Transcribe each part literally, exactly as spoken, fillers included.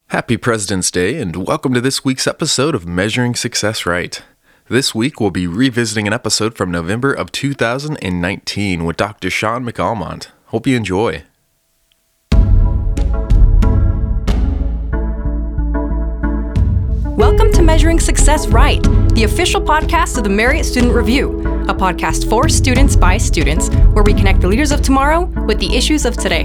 Happy President's Day, and welcome to this week's episode of Measuring Success Right. This week, we'll be revisiting an episode from November of two thousand nineteen with Doctor Sean McAlmont. Hope you enjoy. Welcome to Measuring Success Right, the official podcast of the Marriott Student Review, a podcast for students by students, where we connect the leaders of tomorrow with the issues of today.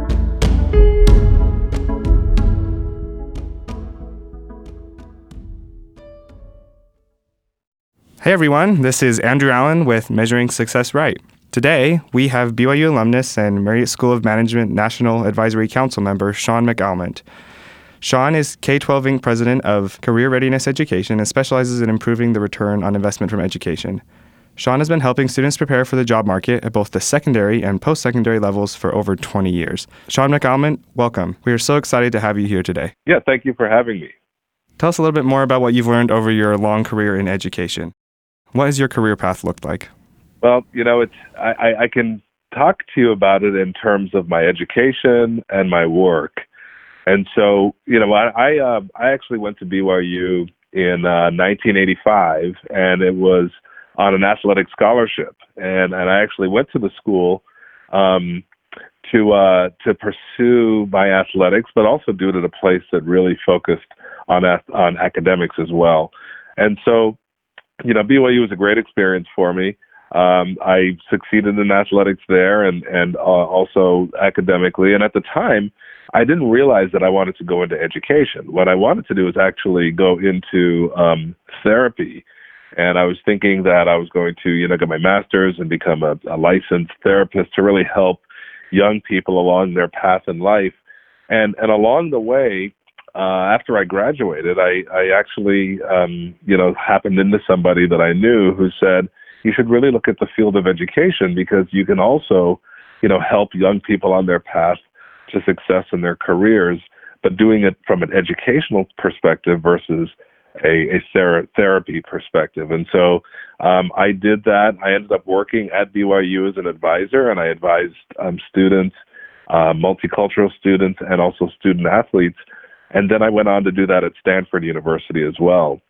Hey everyone, this is Andrew Allen with Measuring Success Right. Today, we have B Y U alumnus and Marriott School of Management National Advisory Council member Sean McAlmont. Sean is K twelve Incorporated president of Career Readiness Education and specializes in improving the return on investment from education. Sean has been helping students prepare for the job market at both the secondary and post-secondary levels for over twenty years. Sean McAlmont, welcome. We are so excited to have you here today. Yeah, thank you for having me. Tell us a little bit more about what you've learned over your long career in education. What has your career path looked like? Well, you know, it's I, I can talk to you about it in terms of my education and my work. And so, you know, I I, uh, I actually went to B Y U in uh, nineteen eighty-five, and it was on an athletic scholarship. And and I actually went to the school um, to uh, to pursue my athletics, but also do it at a place that really focused on on academics as well. And so, you know, B Y U was a great experience for me. Um, I succeeded in athletics there and, and uh, also academically. And at the time, I didn't realize that I wanted to go into education. What I wanted to do was actually go into um, therapy. And I was thinking that I was going to, you know, get my master's and become a, a licensed therapist to really help young people along their path in life. And, and along the way, Uh, after I graduated, I, I actually, um, you know, happened into somebody that I knew who said, you should really look at the field of education because you can also, you know, help young people on their path to success in their careers, but doing it from an educational perspective versus a, a ther- therapy perspective. And so um, I did that. I ended up working at B Y U as an advisor, and I advised um, students, uh, multicultural students, and also student athletes. And then I went on to do that at Stanford University as well.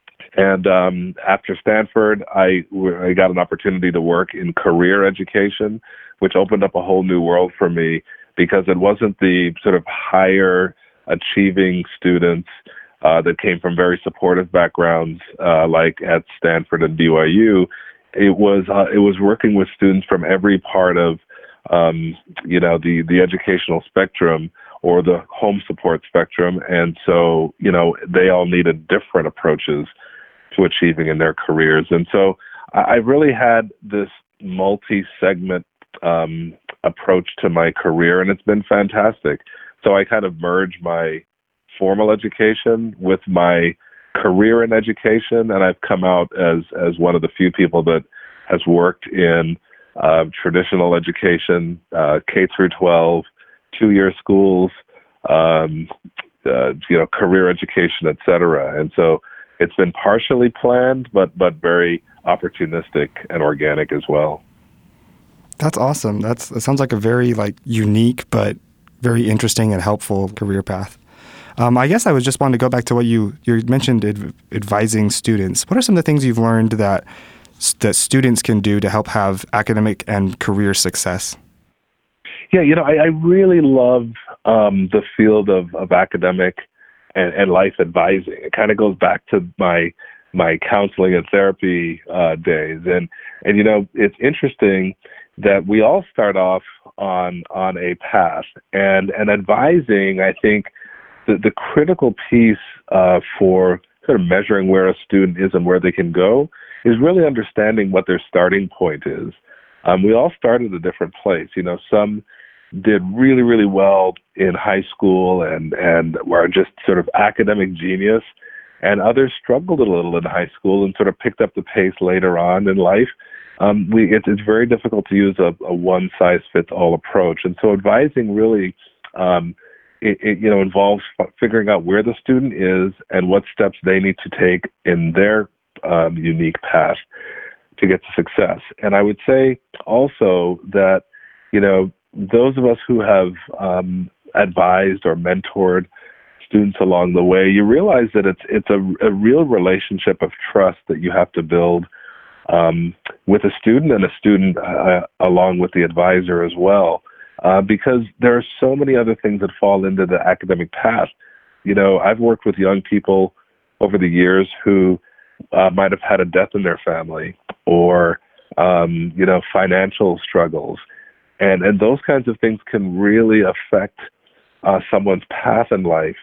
And um, after Stanford, I, I got an opportunity to work in career education, which opened up a whole new world for me because it wasn't the sort of higher achieving students uh, that came from very supportive backgrounds uh, like at Stanford and B Y U. It was uh, it was working with students from every part of um, you know the the educational spectrum or the home support spectrum. And so, you know, they all needed different approaches to achieving in their careers. And so I really had this multi-segment um, approach to my career, and it's been fantastic. So I kind of merged my formal education with my career in education, and I've come out as, as one of the few people that has worked in uh, traditional education, uh, K through twelve, two-year schools, um, uh, you know, career education, et cetera. And so it's been partially planned, but but very opportunistic and organic as well. That's awesome. That's that sounds like a very like unique but very interesting and helpful career path. Um, I guess I was just wanting to go back to what you you mentioned adv- advising students. What are some of the things you've learned that that students can do to help have academic and career success? Yeah, you know, I, I really love um, the field of, of academic and, and life advising. It kind of goes back to my my counseling and therapy uh, days, and and you know, it's interesting that we all start off on on a path, and and advising. I think the the critical piece uh, for sort of measuring where a student is and where they can go is really understanding what their starting point is. Um, we all start at a different place. You know, some did really, really well in high school and, and were just sort of academic genius, and others struggled a little in high school and sort of picked up the pace later on in life. Um, we, it, it's very difficult to use a, a one-size-fits-all approach. And so advising really, um, it, it, you know, involves f- figuring out where the student is and what steps they need to take in their um, unique path to get to success. And I would say also that, you know, those of us who have um, advised or mentored students along the way, you realize that it's it's a, a real relationship of trust that you have to build um, with a student and a student uh, along with the advisor as well, uh, because there are so many other things that fall into the academic path. You know, I've worked with young people over the years who uh, might have had a death in their family or, um, you know, financial struggles. And, and those kinds of things can really affect uh, someone's path in life.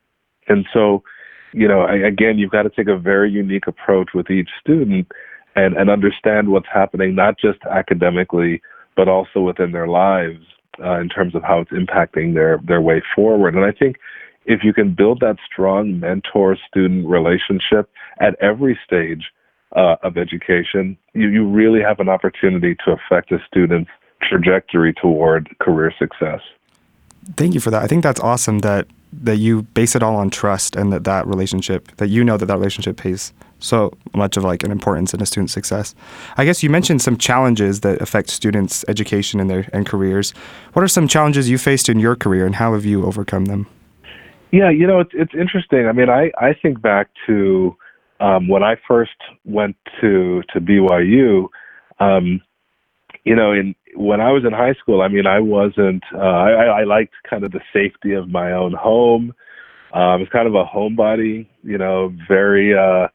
And so, you know, I, again, you've got to take a very unique approach with each student and, and understand what's happening, not just academically, but also within their lives uh, in terms of how it's impacting their, their way forward. And I think if you can build that strong mentor-student relationship at every stage uh, of education, you, you really have an opportunity to affect a student's trajectory toward career success. Thank you for that. I think that's awesome that that you base it all on trust, and that that relationship, that you know that that relationship pays so much of like an importance in a student's success. I guess you mentioned some challenges that affect students' education and their and careers. What are some challenges you faced in your career, and how have you overcome them? Yeah, you know, it's it's interesting. I mean, I, I think back to um, when I first went to to B Y U. Um, you know, in when I was in high school, I mean, I wasn't. Uh, I, I liked kind of the safety of my own home. Um, I was kind of a homebody. You know, very uh,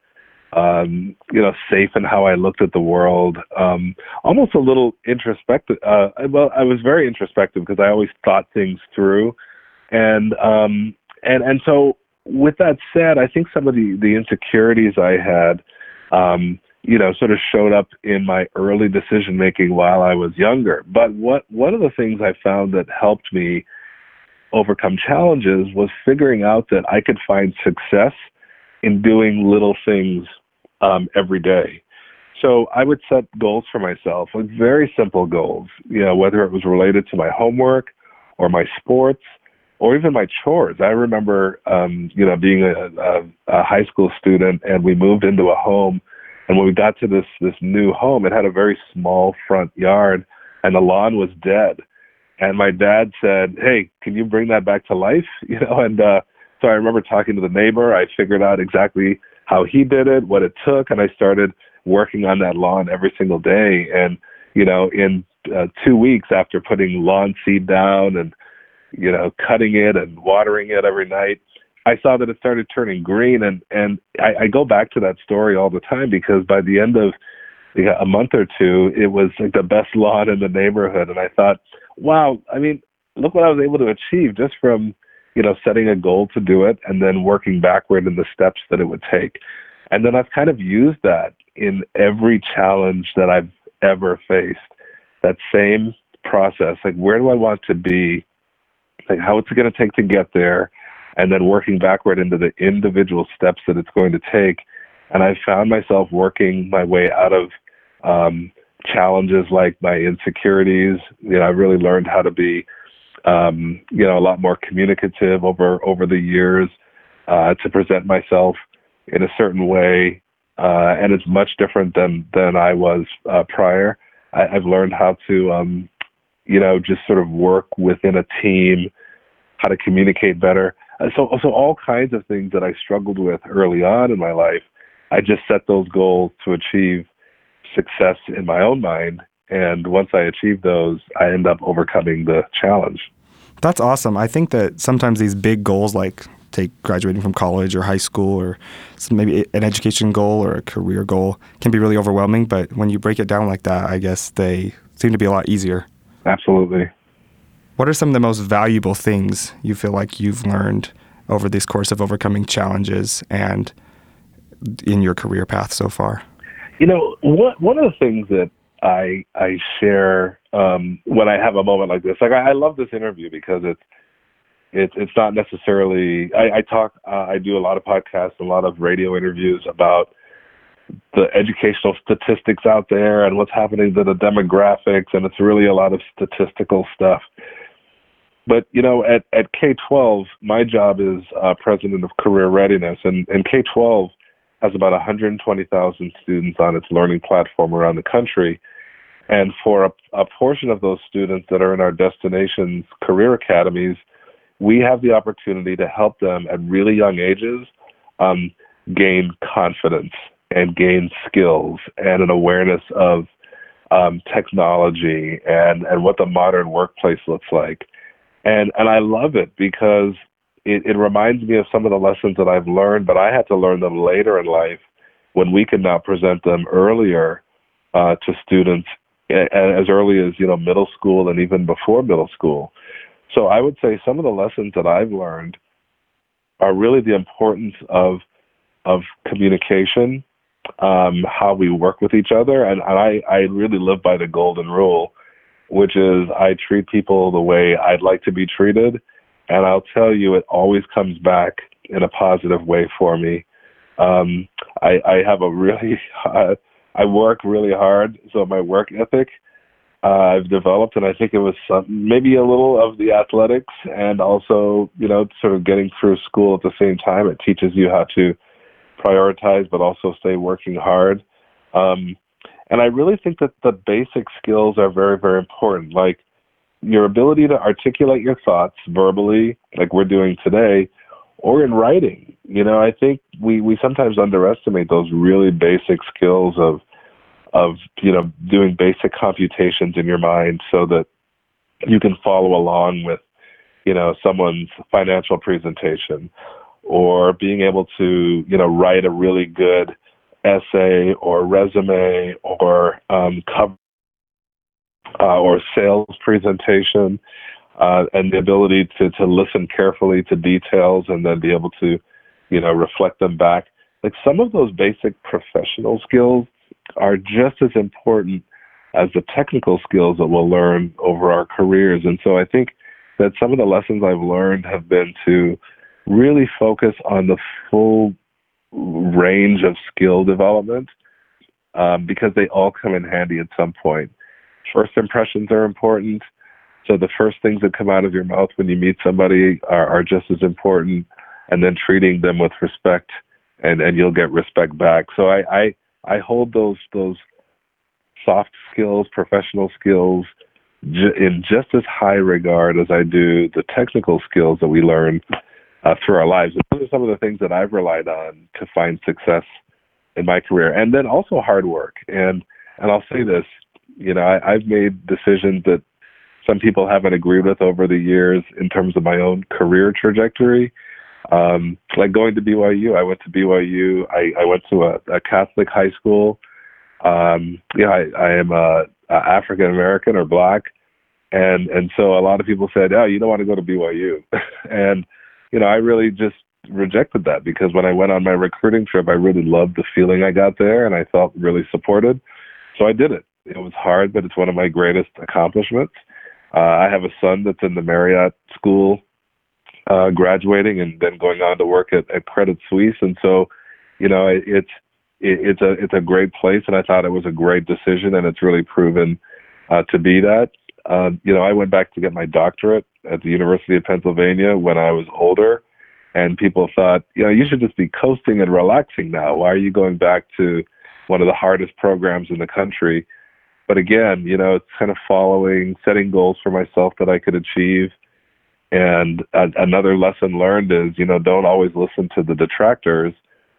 um, you know safe in how I looked at the world. Um, almost a little introspective. Uh, well, I was very introspective because I always thought things through, and um, And and so with that said, I think some of the, the insecurities I had, um, you know, sort of showed up in my early decision making while I was younger. But what one of the things I found that helped me overcome challenges was figuring out that I could find success in doing little things um, every day. So I would set goals for myself, like very simple goals, you know, whether it was related to my homework or my sports, or even my chores. I remember, um, you know, being a, a, a high school student, and we moved into a home. And when we got to this this new home, it had a very small front yard, and the lawn was dead. And my dad said, "Hey, can you bring that back to life?" You know, and uh, so I remember talking to the neighbor. I figured out exactly how he did it, what it took, and I started working on that lawn every single day. And you know, in uh, two weeks after putting lawn seed down and you know, cutting it and watering it every night, I saw that it started turning green. And, and I, I go back to that story all the time because by the end of a month or two, it was like the best lawn in the neighborhood. And I thought, wow, I mean, look what I was able to achieve just from, you know, setting a goal to do it and then working backward in the steps that it would take. And then I've kind of used that in every challenge that I've ever faced, that same process. Like, where do I want to be? Like, how it's going to take to get there, and then working backward into the individual steps that it's going to take. And I found myself working my way out of um, challenges like my insecurities. You know, I really learned how to be, um, you know, a lot more communicative over over the years, uh, to present myself in a certain way, uh, and it's much different than than I was uh, prior. I, I've learned how to. Um, you know, just sort of work within a team, how to communicate better. Uh, so, so all kinds of things that I struggled with early on in my life, I just set those goals to achieve success in my own mind. And once I achieve those, I end up overcoming the challenge. That's awesome. I think that sometimes these big goals, like take graduating from college or high school, or some, maybe an education goal or a career goal, can be really overwhelming. But when you break it down like that, I guess they seem to be a lot easier. Absolutely. What are some of the most valuable things you feel like you've learned over this course of overcoming challenges and in your career path so far? You know, one one of the things that I I share um, when I have a moment like this, like I, I love this interview because it's it's it's not necessarily I, I talk uh, I do a lot of podcasts, a lot of radio interviews about the educational statistics out there and what's happening to the demographics, and it's really a lot of statistical stuff. But, you know, at, at K twelve, my job is uh, president of career readiness, and, and K twelve has about one hundred twenty thousand students on its learning platform around the country. And for a, a portion of those students that are in our destinations career academies, we have the opportunity to help them at really young ages um, gain confidence and gain skills and an awareness of um, technology and, and what the modern workplace looks like. And and I love it because it, it reminds me of some of the lessons that I've learned, but I had to learn them later in life when we could now present them earlier uh, to students as early as, you know, middle school and even before middle school. So I would say some of the lessons that I've learned are really the importance of of communication, um, how we work with each other. And, and I, I really live by the golden rule, which is I treat people the way I'd like to be treated. And I'll tell you, it always comes back in a positive way for me. Um, I, I have a really, uh, I work really hard. So my work ethic, uh, I've developed, and I think it was some, maybe a little of the athletics and also, you know, sort of getting through school at the same time. It teaches you how to prioritize, but also stay working hard. Um, and I really think that the basic skills are very, very important. Like your ability to articulate your thoughts verbally, like we're doing today, or in writing. You know, I think we, we sometimes underestimate those really basic skills of, of, you know, doing basic computations in your mind so that you can follow along with, you know, someone's financial presentation, or being able to, you know, write a really good essay or resume or um, cover uh, or sales presentation, uh, and the ability to, to listen carefully to details and then be able to, you know, reflect them back. Like some of those basic professional skills are just as important as the technical skills that we'll learn over our careers. And so I think that some of the lessons I've learned have been to really focus on the full range of skill development, um, because they all come in handy at some point. First impressions are important. So the first things that come out of your mouth when you meet somebody are, are just as important, and then treating them with respect, and, and you'll get respect back. So I, I, I hold those, those soft skills, professional skills, j- in just as high regard as I do the technical skills that we learn Uh, through our lives. And those are some of the things that I've relied on to find success in my career. And then also hard work. And and I'll say this, you know, I, I've made decisions that some people haven't agreed with over the years in terms of my own career trajectory. Um, like going to B Y U. I went to B Y U. I, I went to a, a Catholic high school. Um, you know, I, I am a, a African American or Black. And, and so a lot of people said, oh, you don't want to go to B Y U. And you know, I really just rejected that because when I went on my recruiting trip, I really loved the feeling I got there and I felt really supported. So I did it. It was hard, but it's one of my greatest accomplishments. Uh, I have a son that's in the Marriott School, uh, graduating and then going on to work at, at Credit Suisse. And so, you know, it, it's, it, it's a, it's a great place. And I thought it was a great decision, and it's really proven uh, to be that. Uh, you know, I went back to get my doctorate at the University of Pennsylvania when I was older, and people thought, you know, you should just be coasting and relaxing now. Why are you going back to one of the hardest programs in the country? But again, you know, it's kind of following, setting goals for myself that I could achieve. And uh, another lesson learned is, you know, don't always listen to the detractors.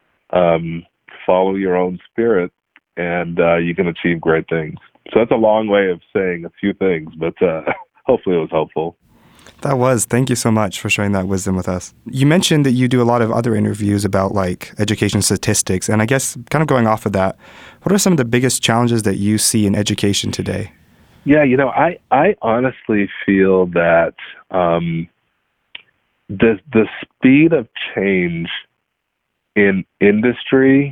Um, follow your own spirit, and uh, you can achieve great things. So that's a long way of saying a few things, but uh, hopefully it was helpful. That was. Thank you so much for sharing that wisdom with us. You mentioned that you do a lot of other interviews about like education statistics. And I guess kind of going off of that, what are some of the biggest challenges that you see in education today? Yeah, you know, I, I honestly feel that um, the the speed of change in industry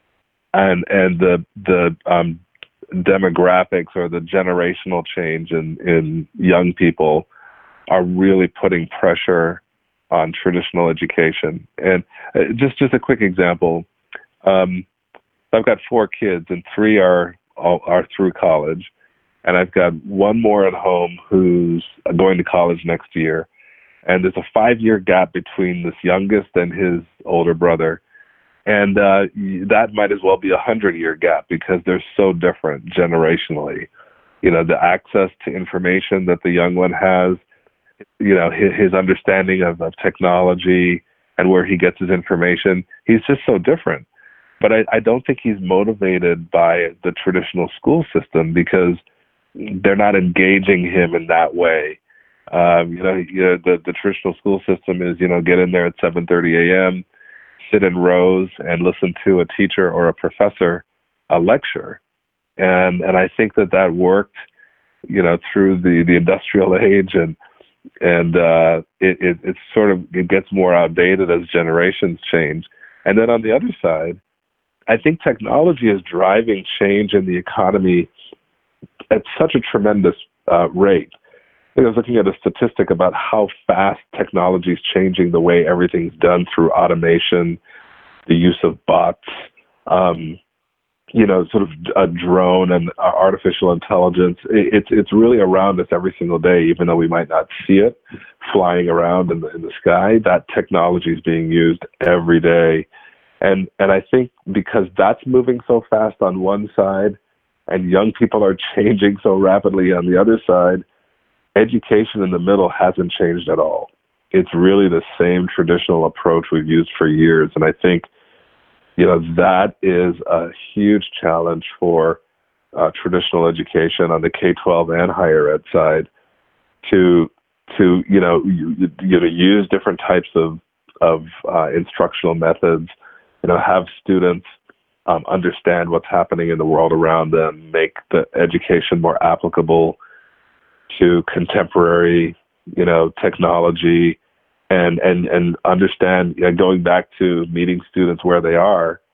and and the the um, demographics or the generational change in, in young people are really putting pressure on traditional education. And uh, just just a quick example, um, I've got four kids, and three are are through college, and I've got one more at home who's going to college next year. And there's a five-year gap between this youngest and his older brother. And uh, that might as well be a hundred-year gap because they're so different generationally. You know, the access to information that the young one has you know, his, his understanding of, of technology and where he gets his information. He's just so different. But I, I don't think he's motivated by the traditional school system because they're not engaging him in that way. Um, you know, you know the, the traditional school system is, you know, get in there at seven thirty a.m., sit in rows and listen to a teacher or a professor a lecture. And and I think that that worked, you know, through the, the industrial age, and and uh, it, it it's sort of, it gets more outdated as generations change. And then on the other side, I think technology is driving change in the economy at such a tremendous uh, rate. I was looking at a statistic about how fast technology is changing the way everything's done through automation, the use of bots, um, you know, sort of a drone and artificial intelligence. It's it's really around us every single day, even though we might not see it flying around in the in the sky. That technology is being used every day, and and I think because that's moving so fast on one side, and young people are changing so rapidly on the other side, education in the middle hasn't changed at all. It's really the same traditional approach we've used for years, and I think, you know, that is a huge challenge for uh, traditional education on the K twelve and higher ed side to, to you know, you, you know, use different types of of uh, instructional methods. You know, have students um, understand what's happening in the world around them, make the education more applicable to contemporary, you know, technology. And, and, and understand, you know, going back to meeting students where they are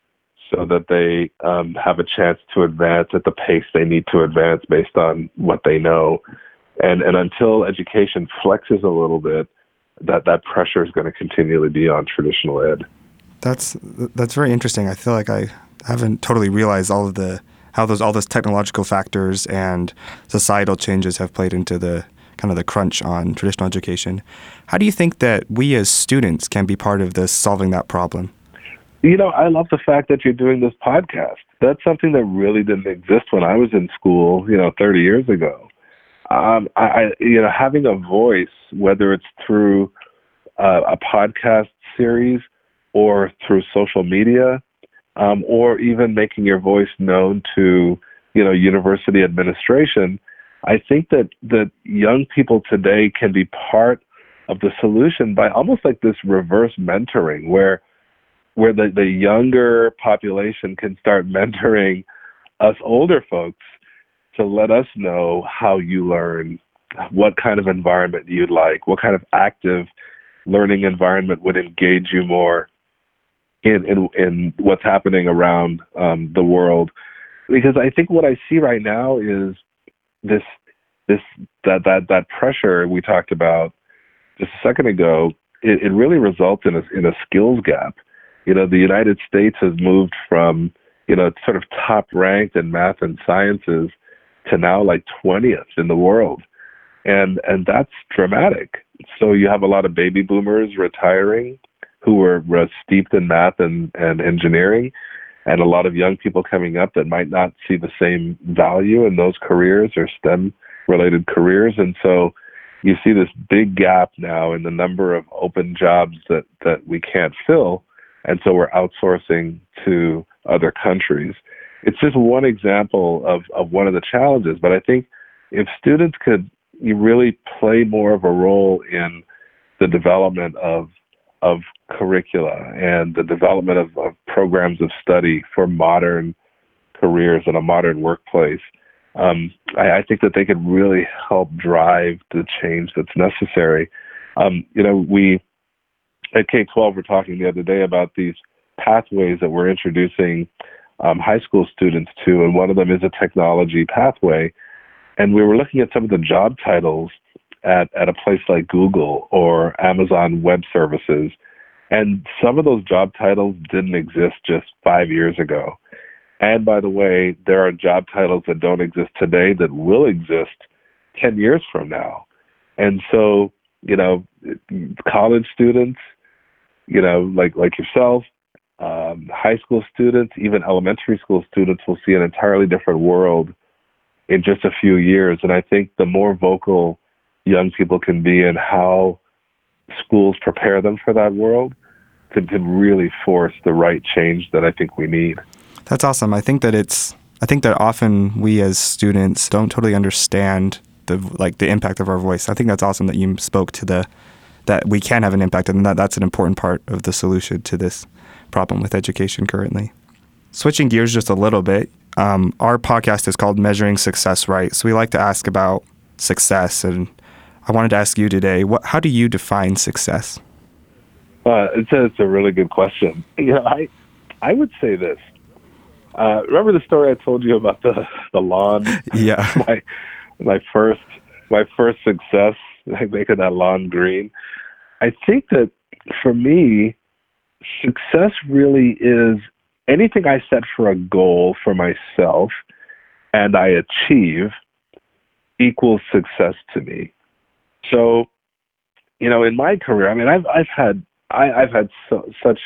so that they um, have a chance to advance at the pace they need to advance based on what they know. And, and until education flexes a little bit, that, that pressure is going to continually be on traditional ed. That's that's very interesting. I feel like I haven't totally realized all of the how those all those technological factors and societal changes have played into the kind of the crunch on traditional education. How do you think that we as students can be part of this, solving that problem? You know, I love the fact that you're doing this podcast. That's something that really didn't exist when I was in school, you know, thirty years ago. Um, I, I, you know, having a voice, whether it's through uh, a podcast series or through social media, um, or even making your voice known to, you know, university administration, I think that, that young people today can be part of the solution by almost like this reverse mentoring, where where the, the younger population can start mentoring us older folks to let us know how you learn, what kind of environment you'd like, what kind of active learning environment would engage you more in in, in what's happening around um, the world. Because I think what I see right now is this this that that that pressure we talked about just a second ago. It, it really results in a in a skills gap. You know, the United States has moved from, you know, sort of top ranked in math and sciences to now like twentieth in the world, and and that's dramatic. So you have a lot of baby boomers retiring who were, were steeped in math and, and engineering, and a lot of young people coming up that might not see the same value in those careers or STEM-related careers. And so you see this big gap now in the number of open jobs that, that we can't fill, and so we're outsourcing to other countries. It's just one example of, of one of the challenges, but I think if students could you really play more of a role in the development of of curricula and the development of, of programs of study for modern careers in a modern workplace, um, I, I think that they could really help drive the change that's necessary. Um, you know, we at K twelve were talking the other day about these pathways that we're introducing um, high school students to, and one of them is a technology pathway. And we were looking at some of the job titles at, at a place like Google or Amazon Web Services, and some of those job titles didn't exist just five years ago. And by the way, there are job titles that don't exist today that will exist ten years from now. And so, you know, college students, you know, like, like yourself, um, high school students, even elementary school students will see an entirely different world in just a few years. And I think the more vocal young people can be and how schools prepare them for that world to, to really force the right change that I think we need. That's awesome. I think that it's, I think that often we as students don't totally understand the, like the impact of our voice. I think that's awesome that you spoke to the, that we can have an impact, and that that's an important part of the solution to this problem with education currently. Switching gears just a little bit, um, our podcast is called Measuring Success Right. So we like to ask about success, and I wanted to ask you today, what, how do you define success? Uh, it's, a, it's a really good question. You know, I I would say this. Uh, remember the story I told you about the, the lawn? Yeah. my my first my first success, like making that lawn green. I think that for me, success really is anything I set for a goal for myself and I achieve equals success to me. So, you know, in my career, I mean, I've I've had I, I've had so, such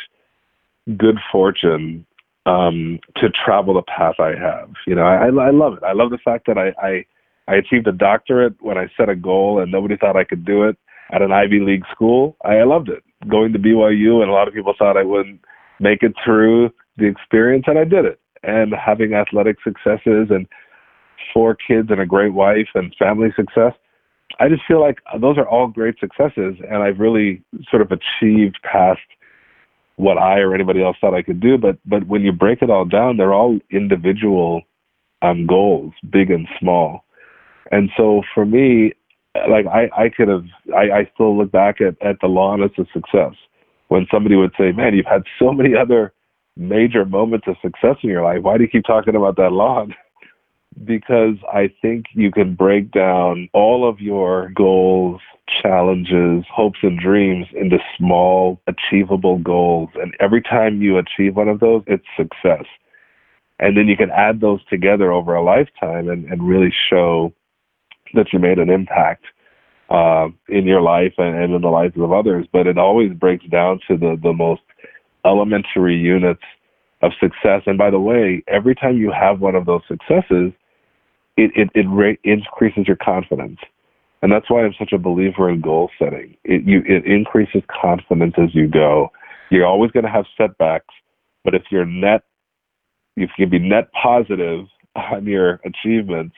good fortune um, to travel the path I have. You know, I, I love it. I love the fact that I, I I achieved a doctorate when I set a goal and nobody thought I could do it at an Ivy League school. I loved it. Going to B Y U, and a lot of people thought I wouldn't make it through the experience, and I did it. And having athletic successes and four kids and a great wife and family success, I just feel like those are all great successes, and I've really sort of achieved past what I or anybody else thought I could do. But but when you break it all down, they're all individual um, goals, big and small. And so for me, like I, I could have, I, I still look back at, at the lawn as a success. When somebody would say, man, you've had so many other major moments of success in your life, why do you keep talking about that lawn? Because I think you can break down all of your goals, challenges, hopes, and dreams into small, achievable goals. And every time you achieve one of those, it's success. And then you can add those together over a lifetime and, and really show that you made an impact uh, in your life and, and in the lives of others. But it always breaks down to the, the most elementary units of success. And by the way, every time you have one of those successes, it, it, it ra- increases your confidence. And that's why I'm such a believer in goal setting. It, you, it increases confidence as you go. You're always going to have setbacks, but if you're net, if you can be net positive on your achievements,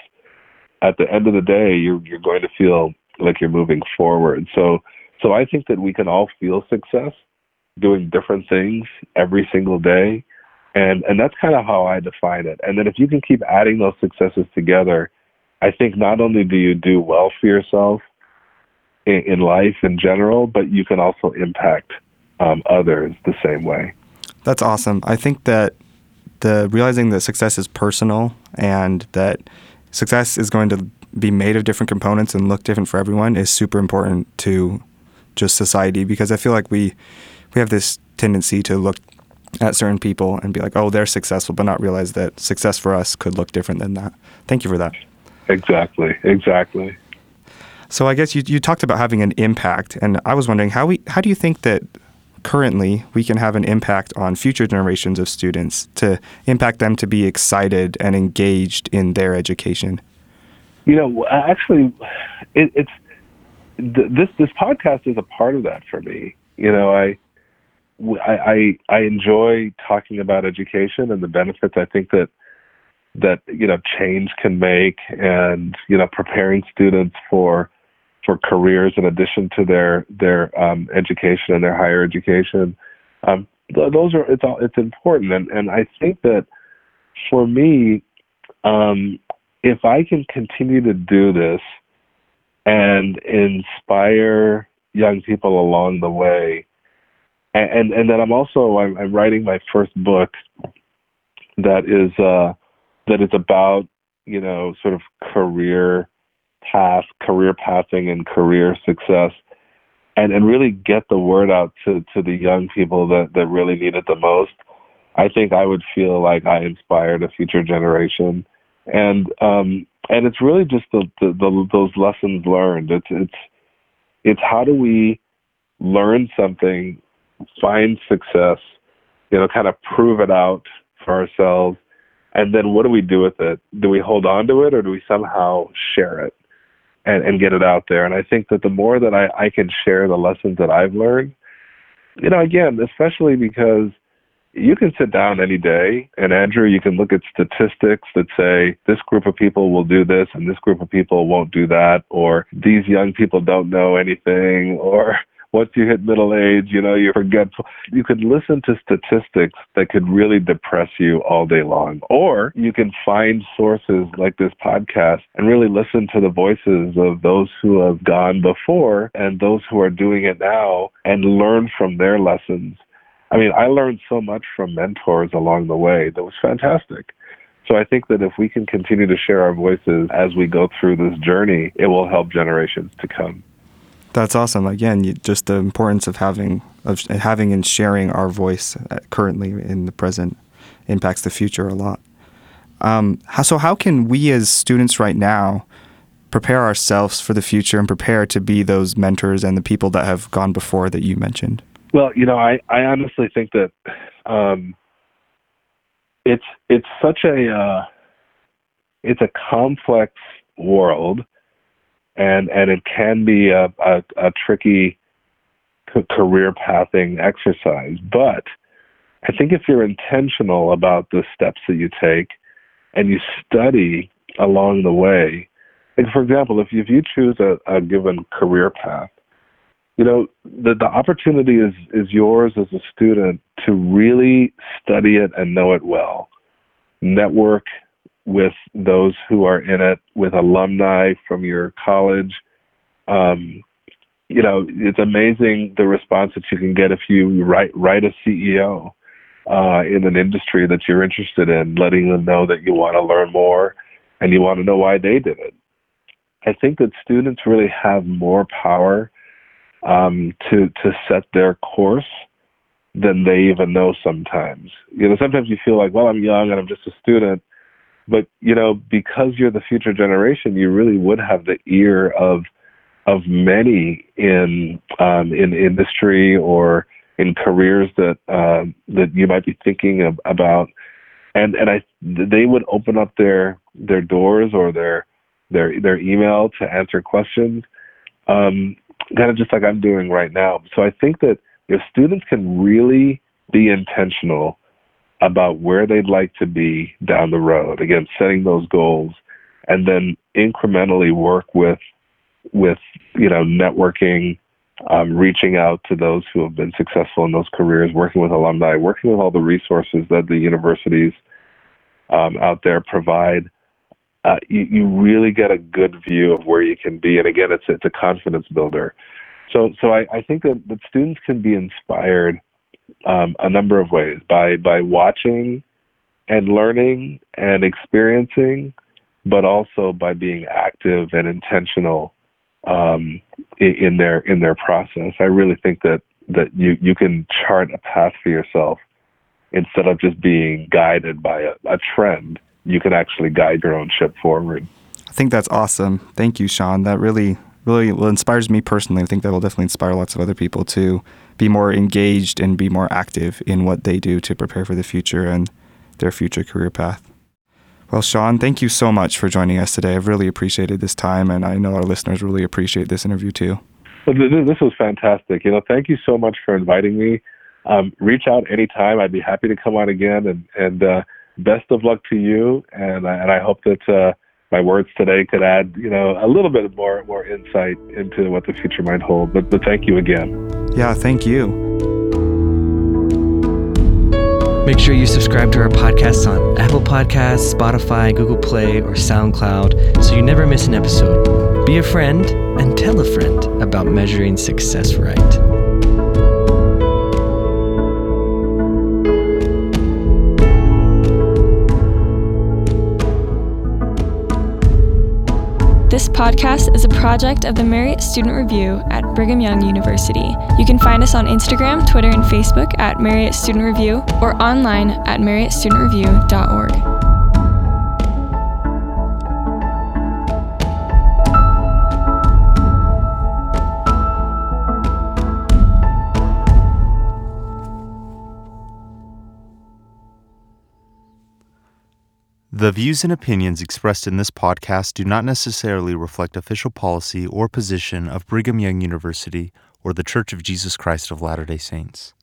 at the end of the day, you're you're going to feel like you're moving forward. So, so I think that we can all feel success doing different things every single day, and and that's kind of how I define it. And then if you can keep adding those successes together, I think not only do you do well for yourself in, in life in general, but you can also impact um, others the same way. That's awesome. I think that the realizing that success is personal and that success is going to be made of different components and look different for everyone is super important to just society, because I feel like we we have this tendency to look at certain people and be like, oh, they're successful, but not realize that success for us could look different than that. Thank you for that. Exactly, exactly. So I guess you you talked about having an impact, and I was wondering how we how do you think that currently we can have an impact on future generations of students to impact them to be excited and engaged in their education? You know, actually, it, it's th- this this podcast is a part of that for me. You know, I, I I enjoy talking about education and the benefits I think that that you know change can make, and you know preparing students for for careers in addition to their their um, education and their higher education. Um, th- those are it's all it's important, and and I think that for me, um, if I can continue to do this and inspire young people along the way, and and, and then I'm also I'm, I'm writing my first book that is uh, that is about you know sort of career path, career pathing and career success, and, and really get the word out to, to the young people that, that really need it the most. I think I would feel like I inspired a future generation. And um, and it's really just the, the, the those lessons learned. It's it's it's how do we learn something, find success, you know, kind of prove it out for ourselves, and then what do we do with it? Do we hold on to it, or do we somehow share it? and, and get it out there. And I think that the more that I, I can share the lessons that I've learned, you know, again, especially because you can sit down any day and, Andrew, you can look at statistics that say this group of people will do this and this group of people won't do that, or these young people don't know anything, or once you hit middle age, you know, you're forgetful. You could listen to statistics that could really depress you all day long. Or you can find sources like this podcast and really listen to the voices of those who have gone before and those who are doing it now and learn from their lessons. I mean, I learned so much from mentors along the way that was fantastic. So I think that if we can continue to share our voices as we go through this journey, it will help generations to come. That's awesome. Again, you, just the importance of having of having and sharing our voice currently in the present impacts the future a lot. Um, how, so how can we as students right now prepare ourselves for the future and prepare to be those mentors and the people that have gone before that you mentioned? Well, you know, I, I honestly think that um, it's it's such a uh, it's a complex world, and and it can be a a, a tricky c- career pathing exercise. But I think if you're intentional about the steps that you take, and you study along the way, like for example, if you, if you choose a, a given career path, you know, the, the opportunity is, is yours as a student to really study it and know it well. Network with those who are in it, with alumni from your college. Um, you know, it's amazing the response that you can get if you write, write a C E O uh, in an industry that you're interested in, letting them know that you want to learn more and you want to know why they did it. I think that students really have more power Um, to to set their course than they even know sometimes. You know, sometimes you feel like, well, I'm young and I'm just a student, but you know, because you're the future generation, you really would have the ear of of many in um, in industry or in careers that uh, that you might be thinking of, about, and and I they would open up their their doors or their their their email to answer questions. Um, kind of just like I'm doing right now. So I think that if students can really be intentional about where they'd like to be down the road, again, setting those goals, and then incrementally work with, with you know, networking, um, reaching out to those who have been successful in those careers, working with alumni, working with all the resources that the universities um, out there provide, Uh, you, you really get a good view of where you can be. And again, it's it's a confidence builder. So so I, I think that, that students can be inspired um, a number of ways, by, by watching and learning and experiencing, but also by being active and intentional um, in, in their in their process. I really think that, that you, you can chart a path for yourself instead of just being guided by a, a trend. You can actually guide your own ship forward. I think that's awesome. Thank you, Sean. That really, really well, inspires me personally. I think that will definitely inspire lots of other people to be more engaged and be more active in what they do to prepare for the future and their future career path. Well, Sean, thank you so much for joining us today. I've really appreciated this time, and I know our listeners really appreciate this interview too. Well, this was fantastic. You know, thank you so much for inviting me. Um, reach out anytime. I'd be happy to come on again, and, and, uh, best of luck to you, and and I hope that uh, my words today could add, you know, a little bit more more insight into what the future might hold. But but thank you again. Yeah, thank you. Make sure you subscribe to our podcasts on Apple Podcasts, Spotify, Google Play, or SoundCloud so you never miss an episode. Be a friend and tell a friend about measuring success right. This podcast is a project of the Marriott Student Review at Brigham Young University. You can find us on Instagram, Twitter, and Facebook at Marriott Student Review or online at marriott student review dot org. The views and opinions expressed in this podcast do not necessarily reflect official policy or position of Brigham Young University or The Church of Jesus Christ of Latter-day Saints.